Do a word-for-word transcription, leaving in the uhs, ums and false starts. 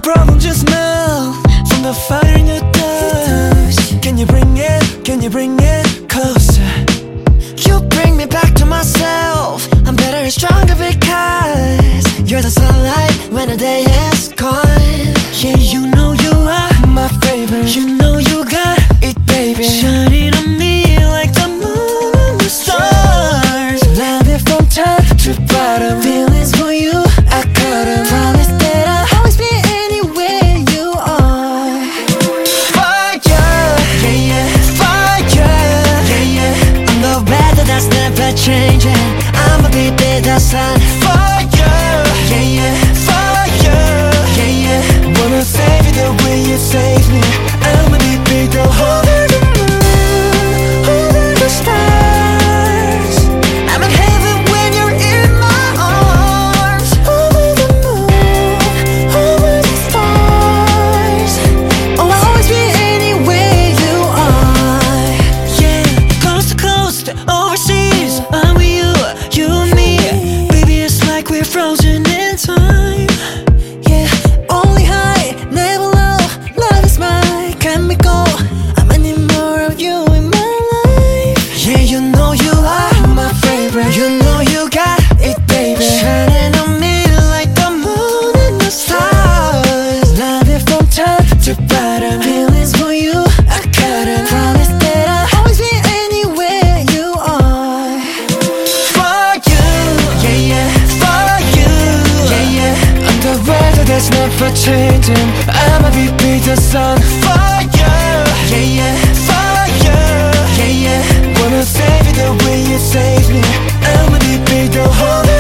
problem just melt from the fire in your touch. Can you bring it, can you bring it closer? You bring me back to myself. I'm better and stronger because you're the sunlight when the day is gone. Yeah, you know you are my favorite. You know you got it, baby. Shining on me like the moon and the stars. Love it from top to bottom. Feelings for you, I couldn't promise that I'll always be anywhere you are. Fire, yeah, yeah, fire, yeah, yeah. I'm the weather that's never changing. I'ma be with the sun. Fire, yeah, yeah, fire, yeah, yeah. Wanna save you the way you save me. I'ma be big the whole the moon, over the stars. I'm in heaven when you're in my arms. Over the moon, over the stars. Oh, I'll always be anywhere you are. Yeah, coast to coast, overseas. I'm with you, you and me. Baby, it's like we're frozen in time. Yeah, only high, never low. Love is my chemical. I'ma need more of you in my life. Yeah, you know you are my favorite. You know you got it, baby. Shining on me like the moon and the stars. Love it from top to bottom. Feelings for you, I couldn't promise that I'll always be anywhere you are. For you, yeah, yeah, for you, yeah, yeah. I'm the weather that's never changing. I'ma be big the sun. For you, yeah, yeah, for you, yeah, yeah. Wanna save you the way you save me. I'ma be big the whole